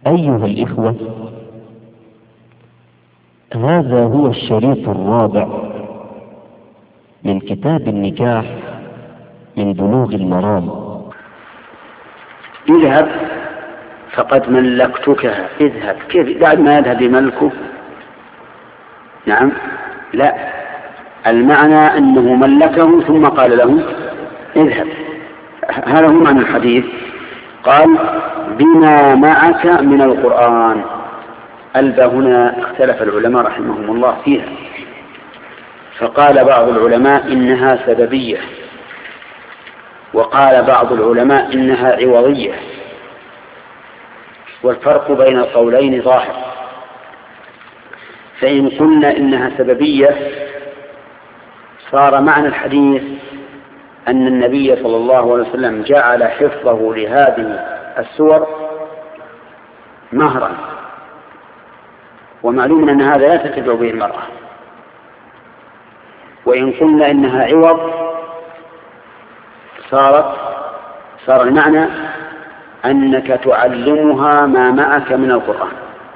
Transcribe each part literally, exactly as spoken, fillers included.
أيها الإخوة، هذا هو الشريط الرابع من كتاب النكاح من بلوغ المرام. اذهب فقد ملكتكها. اذهب كيف بعد ما يذهب يملكه؟ نعم، لا، المعنى أنه ملكه ثم قال له اذهب. هذا هو معنى الحديث. قال بما معك من القرآن. ألبى هنا اختلف العلماء رحمهم الله فيها، فقال بعض العلماء إنها سببية، وقال بعض العلماء إنها عوضية، والفرق بين القولين ظاهر. فإن قلنا إنها سببية صار معنى الحديث أن النبي صلى الله عليه وسلم جعل حفظه لهذه السور مهرا، ومعلوم أن هذا لا تتبع به المرأة. وإن قلنا إنها عوض صارت صار المعنى أنك تعلمها ما معك من القرآن،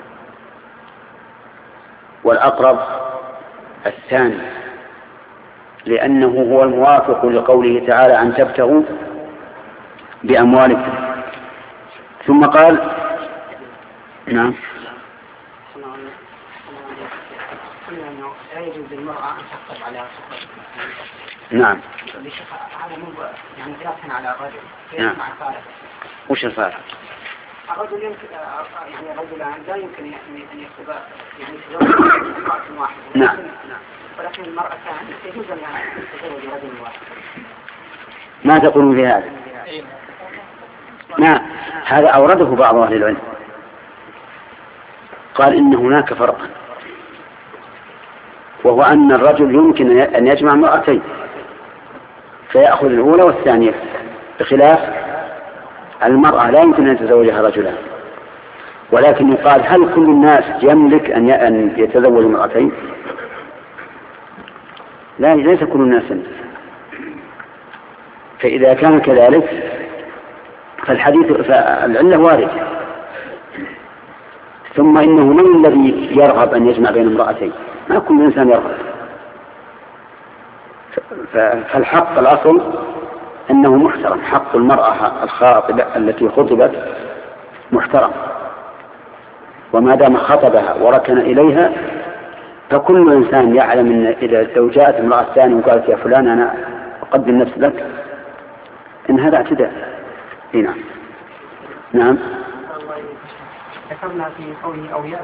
والأقرب الثاني، لأنه هو الموافق لقوله تعالى أن تبتغوا بأموالكم. ثم قال نعم لا يجوز للمرأة أن تحصل على نعم هذا مو يعني قياسا على الرجل. نعم. مع الفارق. وش الفارق؟ الرجل يمكن يعني الرجلان لا يمكن أن يكتب يعني يتزوج امرأة واحدة. نعم. ولكن المرأة ثانية يجوز أن تتزوج رجل واحد. ما تقولون في هذا؟ نعم، هذا أورده بعض أهل العلم، قال إن هناك فرقا، وهو أن الرجل يمكن أن يجمع امرأتين فيأخذ الأولى والثانية، بخلاف المرأة لا يمكن أن يتزوجها رجلان. ولكن يقال هل كل الناس يملك أن يتزوج امرأتين؟ لا، ليس كل الناس. فإذا كان كذلك فالحديث فالعلة واردة. ثم إنه من الذي يرغب أن يجمع بين امرأتين؟ ما كل إنسان يرغب. فالحق الأصل أنه محترم، حق المرأة الخاطبة التي خطبت محترم، وما دام خطبها وركن إليها فكل إنسان يعلم أن إذا لو جاءت امرأة ثانية وقالت يا فلان أنا أقدم نفسي لك إن هذا اعتداء. نعم. نعم. ذكرنا في قوله أو